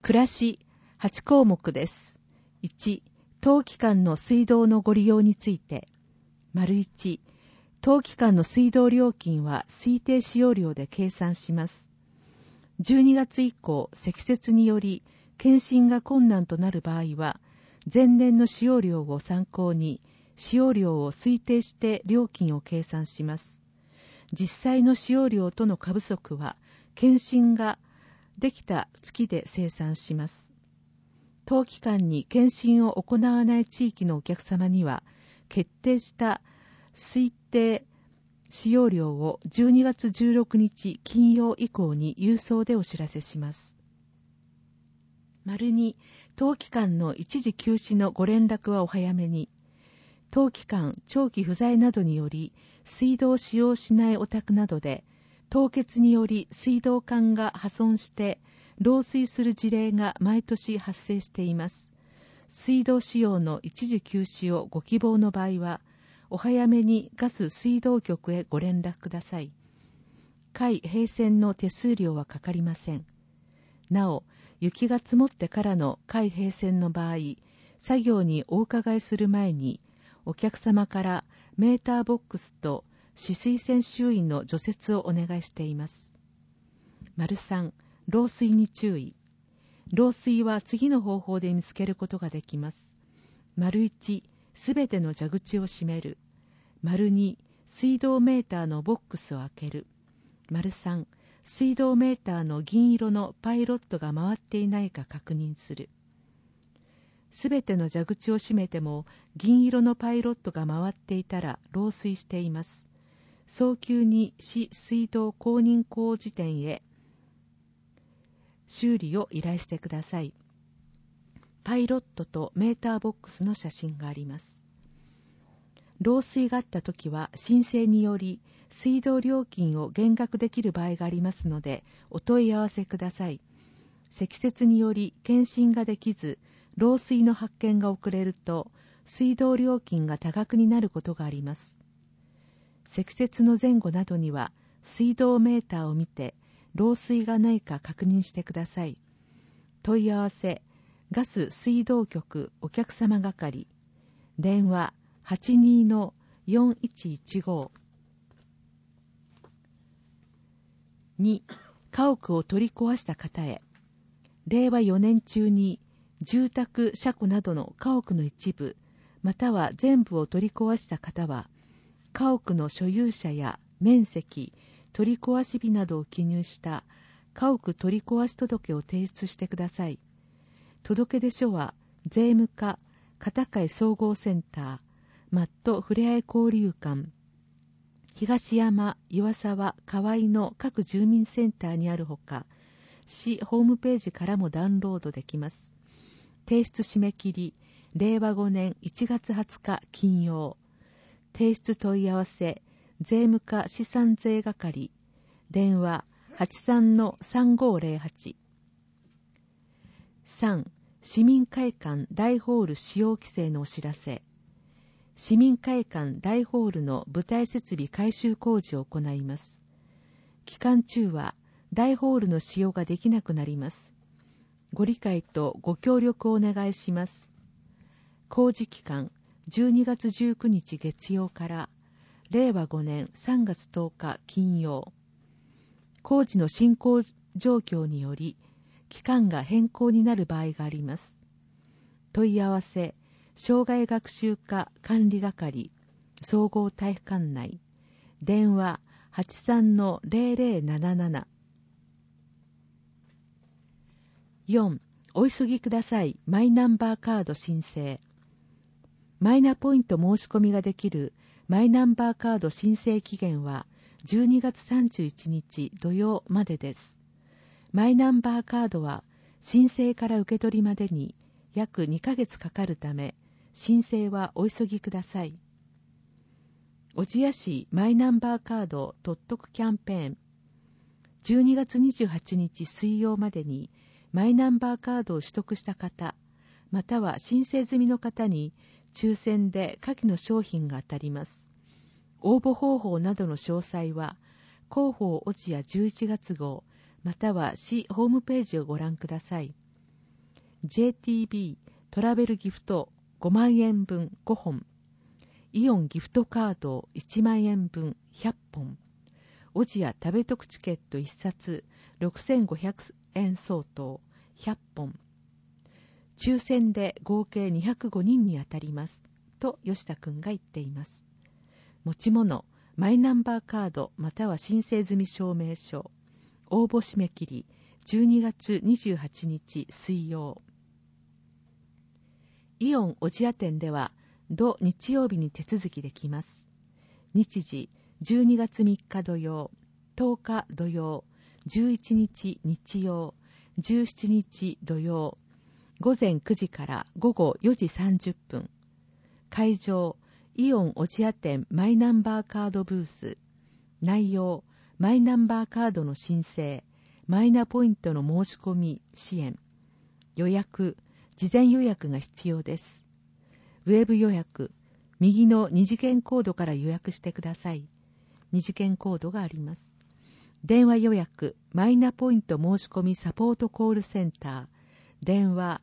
暮らし8項目です。1、当期間の水道のご利用について。1、当期間の水道料金は推定使用量で計算します。12月以降、積雪により検診が困難となる場合は、前年の使用量を参考に、使用量を推定して料金を計算します。実際の使用量との過不足は、検診ができた月で精算します。当期間に検診を行わない地域のお客様には、決定した推定使用量を12月16日金曜以降に郵送でお知らせします。2、当期間の一時休止のご連絡はお早めに。当期間、長期不在などにより、水道を使用しないお宅などで、凍結により水道管が破損して漏水する事例が毎年発生しています。水道使用の一時休止をご希望の場合は、お早めにガス水道局へご連絡ください。会閉線の手数料はかかりません。なお、雪が積もってからの会閉線の場合、作業にお伺いする前に、お客様からメーターボックスと止水栓周囲の除雪をお願いしています。3、漏水に注意。漏水は次の方法で見つけることができます。1、すべての蛇口を閉める。2、水道メーターのボックスを開ける。3、水道メーターの銀色のパイロットが回っていないか確認する。すべての蛇口を閉めても銀色のパイロットが回っていたら漏水しています。早急に市水道公認工事店へ修理を依頼してください。パイロットとメーターボックスの写真があります。漏水があったときは申請により水道料金を減額できる場合がありますのでお問い合わせください。積雪により検診ができず漏水の発見が遅れると水道料金が多額になることがあります。積雪の前後などには水道メーターを見て漏水がないか確認してください。問い合わせガス水道局お客様係電話 82-4115 2、家屋を取り壊した方へ。令和4年中に住宅車庫などの家屋の一部または全部を取り壊した方は家屋の所有者や面積取り壊し日などを記入した家屋取り壊し届を提出してください。届出書は税務課片貝総合センターマットふれあい交流館東山岩沢河合の各住民センターにあるほか市ホームページからもダウンロードできます。提出締め切り令和5年1月20日金曜。提出問い合わせ税務課資産税係電話 83-3508 3、市民会館大ホール使用規制のお知らせ。市民会館大ホールの舞台設備改修工事を行います。期間中は大ホールの使用ができなくなります。ご理解とご協力をお願いします。工事期間12月19日月曜から令和5年3月10日金曜。工事の進行状況により期間が変更になる場合があります。問い合わせ障害学習課管理係総合体育館内電話 83-0077 4、お急ぎください。マイナンバーカード申請。マイナポイント申し込みができるマイナンバーカード申請期限は12月31日土曜までです。マイナンバーカードは申請から受け取りまでに約2ヶ月かかるため、申請はお急ぎください。小千谷市マイナンバーカード取得キャンペーン。12月28日水曜までにマイナンバーカードを取得した方、または申請済みの方に抽選で下記の商品が当たります。応募方法などの詳細は広報小千谷11月号または市ホームページをご覧ください。 JTB トラベルギフト5万円分5本、イオンギフトカード1万円分100本、オジア食べ得チケット1冊6500円相当100本、抽選で合計205人に当たりますと吉田くんが言っています。持ち物、マイナンバーカードまたは申請済み証明書。応募締め切り12月28日水曜。イオン小千谷店では土日曜日に手続きできます。日時12月3日土曜、10日土曜、11日日曜、17日土曜、午前9時から午後4時30分。会場、イオン小千谷店マイナンバーカードブース。内容、マイナンバーカードの申請、マイナポイントの申し込み、支援。予約、事前予約が必要です。ウェブ予約、右の二次元コードから予約してください。二次元コードがあります。電話予約、マイナポイント申し込みサポートコールセンター。電話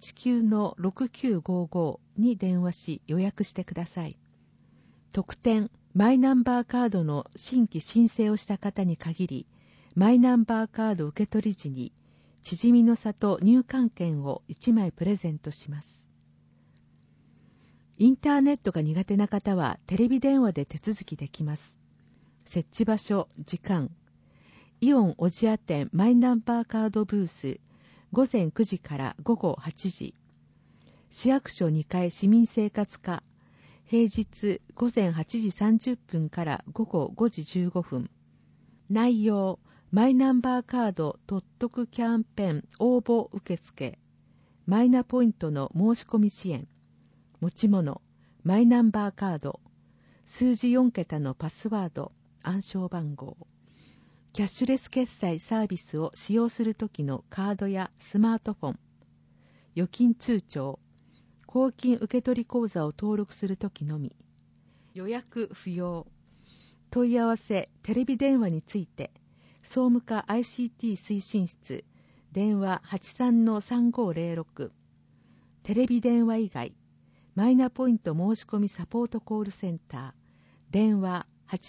89-6955 に電話し予約してください。特典、マイナンバーカードの新規申請をした方に限り、マイナンバーカード受取時に、ちじみの里入館券を1枚プレゼントします。インターネットが苦手な方はテレビ電話で手続きできます。設置場所、時間。イオン小千谷店マイナンバーカードブース、午前9時から午後8時。市役所2階市民生活課、平日午前8時30分から午後5時15分。内容、マイナンバーカード取得キャンペーン応募受付。マイナポイントの申し込み支援。持ち物、マイナンバーカード。数字4桁のパスワード、暗証番号。キャッシュレス決済サービスを使用するときのカードやスマートフォン。預金通帳。公金受取口座を登録するときのみ。予約不要。問い合わせ、テレビ電話について、総務課 ICT 推進室、電話 83-3506。テレビ電話以外、マイナポイント申し込みサポートコールセンター、電話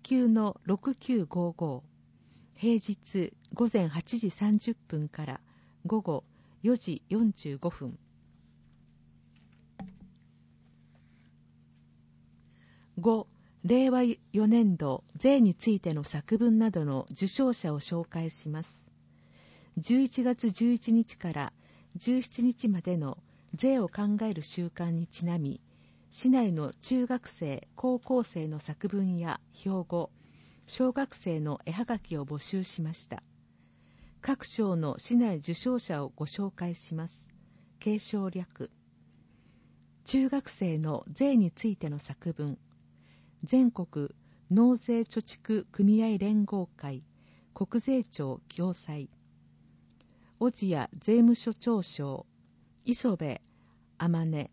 89-6955。平日午前8時30分から午後4時45分。5、令和4年度税についての作文などの受賞者を紹介します。11月11日から17日までの税を考える週間にちなみ、市内の中学生、高校生の作文や標語、小学生の絵はがきを募集しました。各賞の市内受賞者をご紹介します。継承略。中学生の税についての作文。全国納税貯蓄組合連合会国税庁共催。小千谷税務署長賞磯部天音。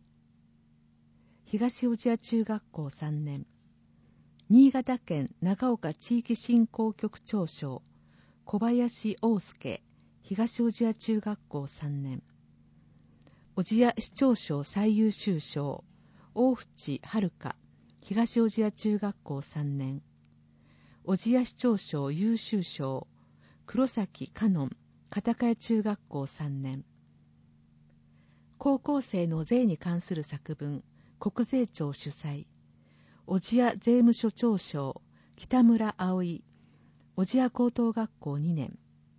東小千谷中学校3年。新潟県長岡地域振興局長賞小林大介東小千谷中学校3年。小千谷市長賞最優秀賞大淵遥東小千谷中学校3年。小千谷市長賞優秀賞黒崎香音片茅中学校3年。高校生の税に関する作文国税庁主催。小千谷税務署長賞北村葵小千谷高等学校2年。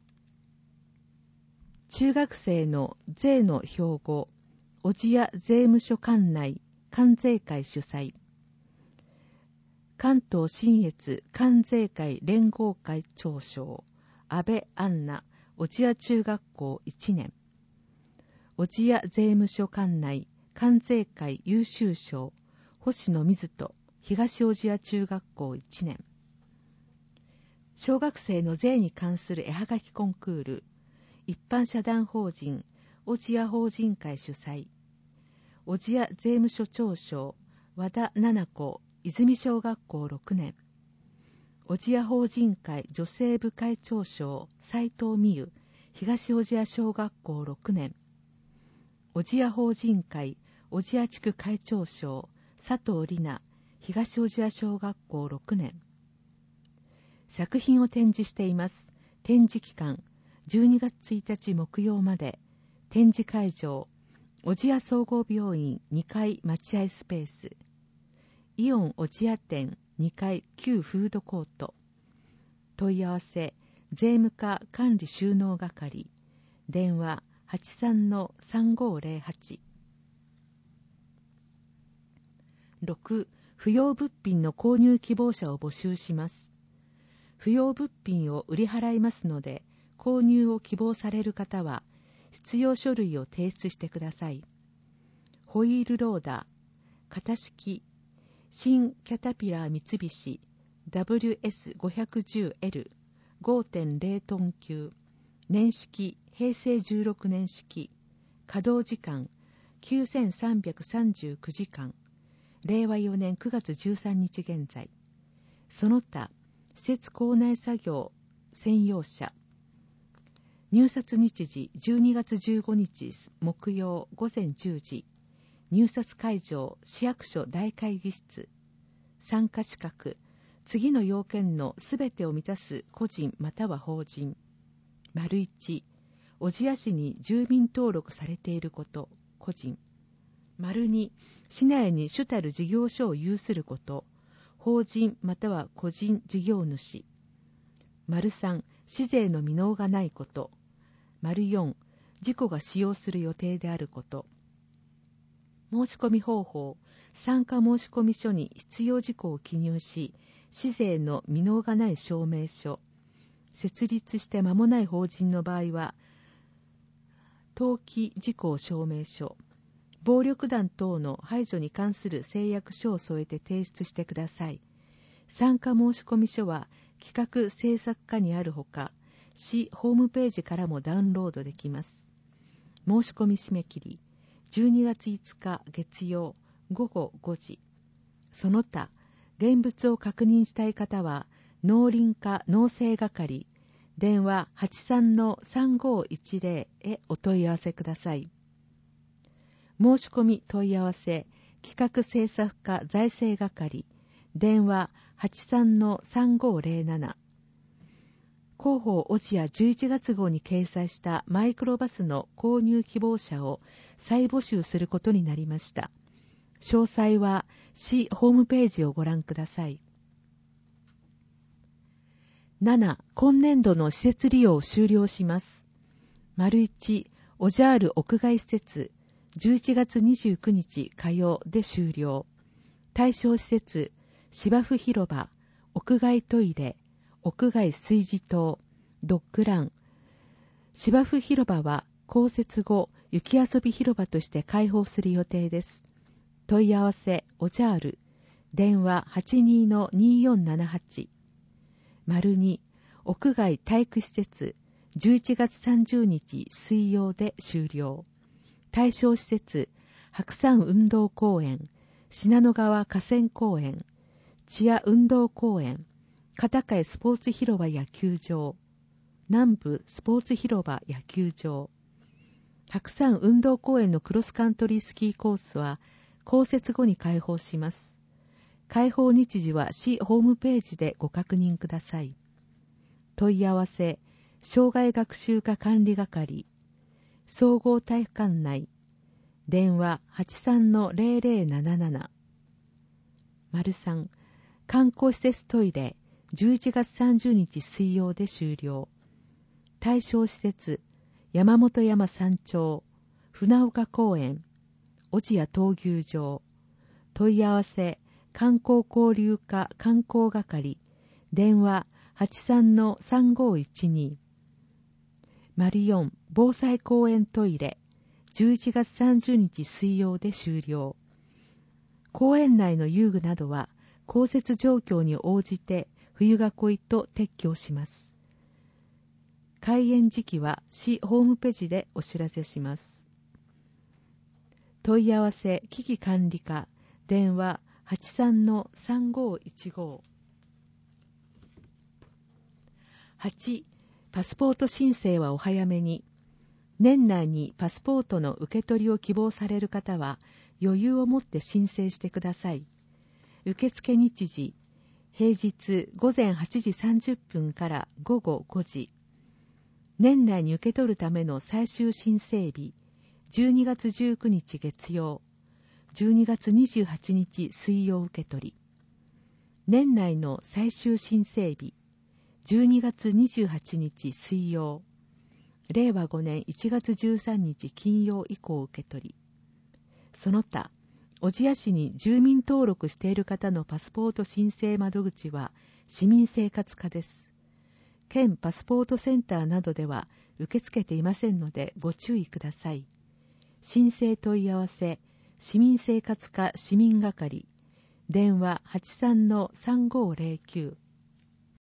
中学生の税の標語小千谷税務署管内関税会主催。関東信越関税会連合会長賞安倍杏奈小千谷中学校1年。小千谷税務署管内関税会優秀賞星野水人東小千谷中学校1年。小学生の税に関する絵はがきコンクール一般社団法人小千谷法人会主催。小千谷税務署長賞和田奈々子泉小学校6年。小千谷法人会女性部会長賞斉藤美優東小千谷小学校6年。 小千谷法人会小千谷地区会長賞佐藤里奈東小千谷小学校6年。作品を展示しています。展示期間12月1日木曜まで。展示会場小千谷総合病院2階待合スペース、イオン小千谷店2階旧フードコート。問い合わせ税務課管理収納係、電話 83-3508。 6. 不要物品の購入希望者を募集します。不要物品を売り払いますので、購入を希望される方は必要書類を提出してください。ホイールローダー、型式、新キャタピラー三菱 WS510L 5.0 トン級、年式平成16年式、稼働時間9339時間、令和4年9月13日現在。その他、施設構内作業専用車。入札日時12月15日木曜午前10時。入札会場市役所大会議室。参加資格、次の要件のすべてを満たす個人または法人。丸1、小千谷市に住民登録されていること、個人。丸2、市内に主たる事業所を有すること、法人または個人事業主。丸3、市税の未納がないこと。丸4、自己が使用する予定であること。申し込み方法、参加申込書に必要事項を記入し、市税の未納がない証明書。設立して間もない法人の場合は、登記事項証明書。暴力団等の排除に関する誓約書を添えて提出してください。参加申込書は企画制作課にあるほか、市ホームページからもダウンロードできます。申し込み締め切り、12月5日月曜午後5時。その他、現物を確認したい方は、農林課農政係、電話 83-3510 へお問い合わせください。申し込み問い合わせ、企画制作課財政係、電話 83-3507。広報小千谷11月号に掲載したマイクロバスの購入希望者を再募集することになりました。詳細は市ホームページをご覧ください。7. 今年度の施設利用を終了します。丸1、オジャール屋外施設、11月29日火曜で終了。対象施設、芝生広場、屋外トイレ、屋外炊事棟、ドッグラン。芝生広場は降雪後、雪遊び広場として開放する予定です。問い合わせ、オジャール、電話 82-2478。丸2、屋外体育施設、11月30日水曜で終了。対象施設、白山運動公園、信濃川河川公園、千谷運動公園、片貝スポーツ広場野球場、南部スポーツ広場野球場。白山運動公園のクロスカントリースキーコースは降雪後に開放します。開放日時は市ホームページでご確認ください。問い合わせ、障害学習課管理係、総合体育館内、電話 83-0077。丸3、観光施設トイレ、11月30日水曜で終了。対象施設、山本山山頂、船岡公園、小千谷闘牛場。問い合わせ、観光交流課観光係、電話 83-3512。丸4、防災公園トイレ、11月30日水曜で終了。公園内の遊具などは降雪状況に応じて冬囲いと撤去します。開園時期は市ホームページでお知らせします。問い合わせ、危機管理課、電話 83-3515。8. パスポート申請はお早めに。 年内にパスポートの受け取りを希望される方は余裕を持って申請してください。受付日時、平日午前8時30分から午後5時。年内に受け取るための最終申請日、12月19日月曜、12月28日水曜受け取り。年内の最終申請日、12月28日水曜、令和5年1月13日金曜以降受け取り。その他、小千谷市に住民登録している方のパスポート申請窓口は市民生活課です。県パスポートセンターなどでは受け付けていませんのでご注意ください。申請問い合わせ、市民生活課市民係、電話 83-3509